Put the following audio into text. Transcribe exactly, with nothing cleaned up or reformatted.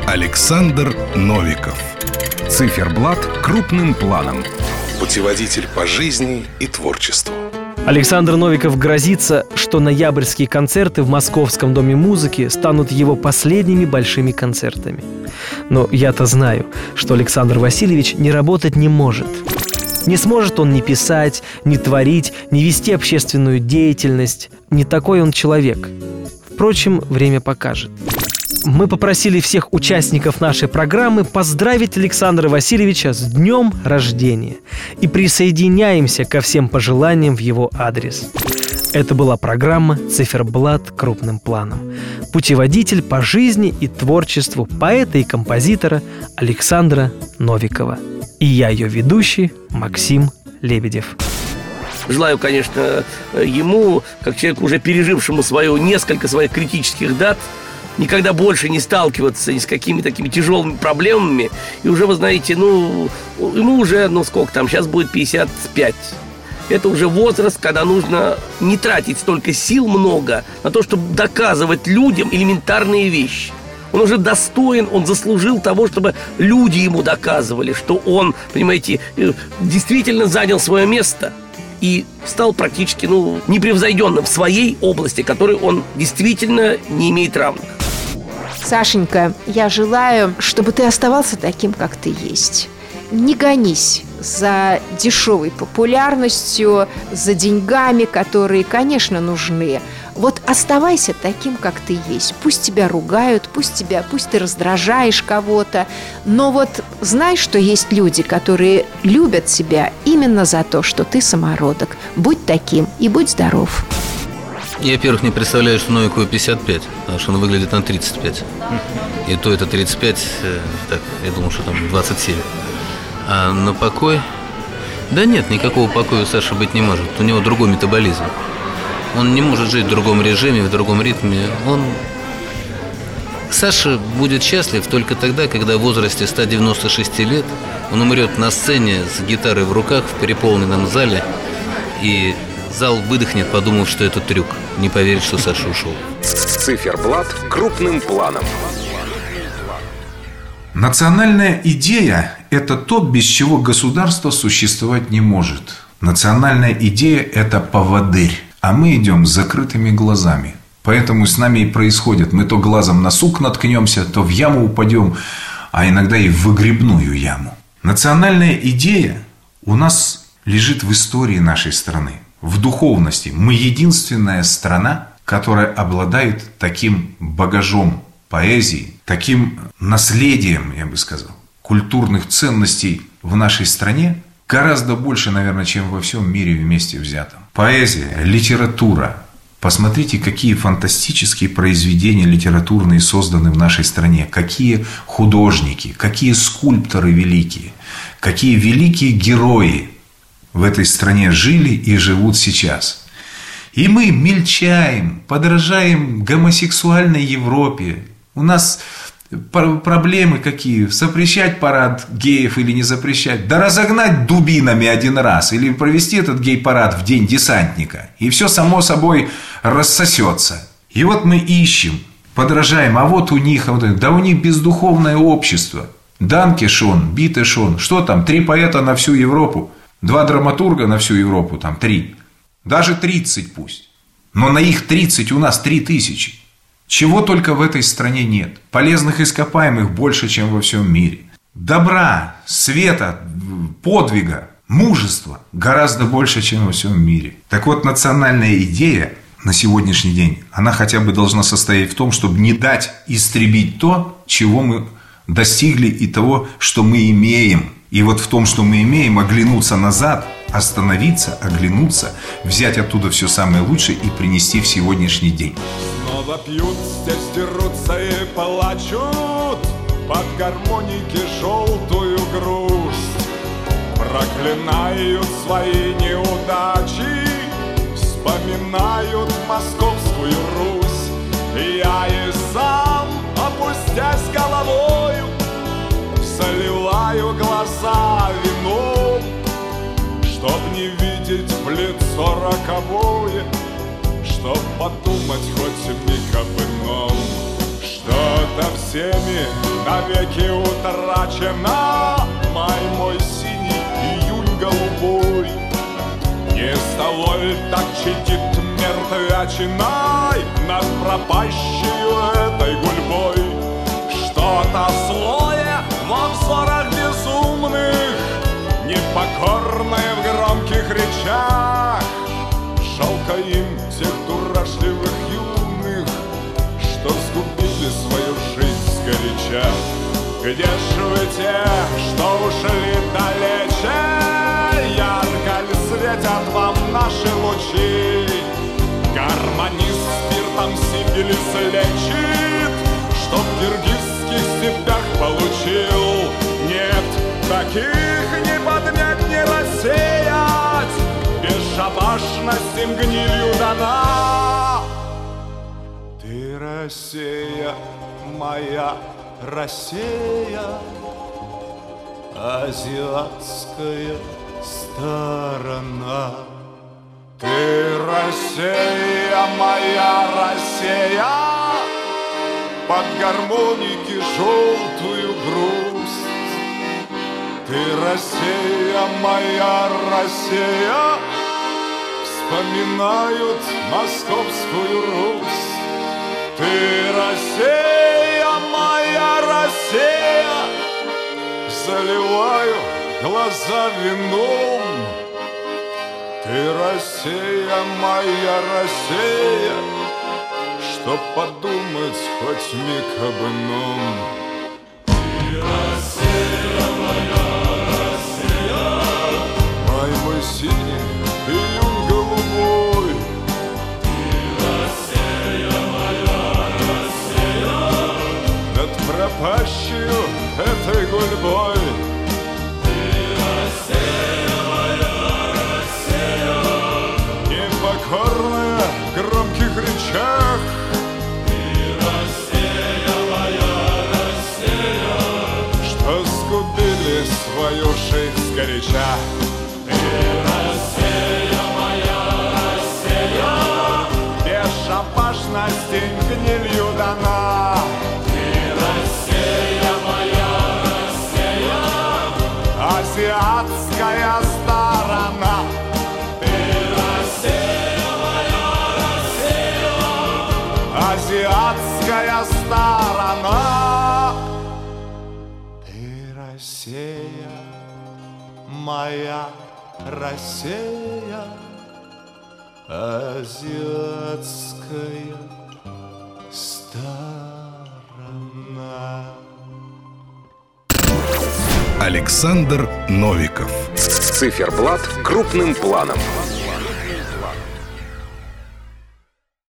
Александр Новиков. Циферблат крупным планом. Путеводитель по жизни и творчеству. Александр Новиков грозится, что ноябрьские концерты в Московском доме музыки станут его последними большими концертами. Но я-то знаю, что Александр Васильевич не работать не может. Не сможет он ни писать, ни творить, ни вести общественную деятельность. Не такой он человек. Впрочем, время покажет. Мы попросили всех участников нашей программы поздравить Александра Васильевича с днем рождения и присоединяемся ко всем пожеланиям в его адрес. Это была программа «Циферблат крупным планом». Путеводитель по жизни и творчеству поэта и композитора Александра Новикова. И я, ее ведущий, Максим Лебедев. Желаю, конечно, ему, как человеку, уже пережившему свою, несколько своих критических дат, никогда больше не сталкиваться ни с какими такими тяжелыми проблемами. И уже, вы знаете, ну, ему уже, ну, сколько там, сейчас будет пятьдесят пять. Это уже возраст, когда нужно не тратить столько сил много на то, чтобы доказывать людям элементарные вещи. Он уже достоин, он заслужил того, чтобы люди ему доказывали, что он, понимаете, действительно занял свое место и стал практически, ну, непревзойденным в своей области, которой он действительно не имеет равных. Сашенька, я желаю, чтобы ты оставался таким, как ты есть. Не гонись за дешевой популярностью, за деньгами, которые, конечно, нужны. Вот оставайся таким, как ты есть. Пусть тебя ругают, пусть тебя, пусть ты раздражаешь кого-то, но вот знай, что есть люди, которые любят тебя именно за то, что ты самородок. Будь таким и будь здоров. Я, во-первых, не представляю, что Новикову пятьдесят пять, потому что он выглядит на тридцать пять. И то это тридцать пять, так, я думал, что там двадцать семь. А на покой? Да нет, никакого покоя у Саши быть не может. У него другой метаболизм. Он не может жить в другом режиме, в другом ритме. Он... Саша будет счастлив только тогда, когда в возрасте ста девяноста шести лет он умрет на сцене с гитарой в руках в переполненном зале, и зал выдохнет, подумав, что это трюк. Не поверит, что Саша ушел. Циферблат крупным планом. Национальная идея – это то, без чего государство существовать не может. Национальная идея – это поводырь, а мы идем с закрытыми глазами. Поэтому с нами и происходит. Мы то глазом на сук наткнемся, то в яму упадем, а иногда и в выгребную яму. Национальная идея у нас лежит в истории нашей страны, в духовности. Мы единственная страна, которая обладает таким багажом поэзии, таким наследием, я бы сказал, культурных ценностей в нашей стране гораздо больше, наверное, чем во всем мире вместе взятом. Поэзия, литература. Посмотрите, какие фантастические произведения литературные созданы в нашей стране. Какие художники, какие скульпторы великие, какие великие герои в этой стране жили и живут сейчас. И мы мельчаем, подражаем гомосексуальной Европе. У нас проблемы какие? Запрещать парад геев или не запрещать? Да разогнать дубинами один раз. Или провести этот гей-парад в день десантника. И все само собой рассосется. И вот мы ищем, подражаем. А вот у них, да у них бездуховное общество. Данке шон, бите шон. Что там? Три поэта на всю Европу. Два драматурга на всю Европу. Там три. Даже тридцать пусть. Но на их тридцать у нас три тысячи. Чего только в этой стране нет. Полезных ископаемых больше, чем во всем мире. Добра, света, подвига, мужества гораздо больше, чем во всем мире. Так вот, национальная идея на сегодняшний день, она хотя бы должна состоять в том, чтобы не дать истребить то, чего мы достигли, и того, что мы имеем. И вот в том, что мы имеем, оглянуться назад, остановиться, оглянуться, взять оттуда все самое лучшее и принести в сегодняшний день. Снова пьют, здесь дерутся и плачут, под гармоники желтую грусть. Проклинают свои неудачи, вспоминают московскую Русь. Я и сам, опустясь головою, заливаю глаза вином, чтоб не видеть в лицо роковое, чтоб подумать хоть миг об ином. Что что всеми навеки утрачена. Май мой синий, июнь голубой, не столой так чадит мертвячиной над пропащей этой гульбой. Что-то злое во взорах безумных, непокорное в громких речах. Жалко им тех дурашливых юных, что сгубили свою жизнь сгоряча. Где ж вы те, что ушли далече? Ярко ли светят вам наши лучи? Гармонист спиртом сифилис лечит, что в киргизских степях получил. Нет, таких не поднять, не рассеять, бесшабашность им гнилью дана. Ты, Россия, моя Россия, азиатская сторона. Ты, Россия, моя Россия, под гармоники желтую грусть. Ты, Россия, моя Россия, вспоминают московскую Русь. Ты, Россия, моя Россия, заливаю глаза вином. Ты, Россия, моя Россия, чтоб подумать хоть миг об ином. Ты, Россия, моя Россия, май мой синий, июнь голубой. Ты, Россия, моя Россия, над пропащей этой гульбой. Ты, Россия, моя Россия, непокорная в громких речах. Ты, Россия, моя Россия, что сгубили свою жизнь сгоряча. Ты, Россия, моя Россия, бесшабашность им гнилью дана. Ты, Россия, моя Россия, азиатская сторона. Азиатская сторона. Ты, Россия, моя Россия, азиатская сторона. Александр Новиков. Циферблат крупным планом.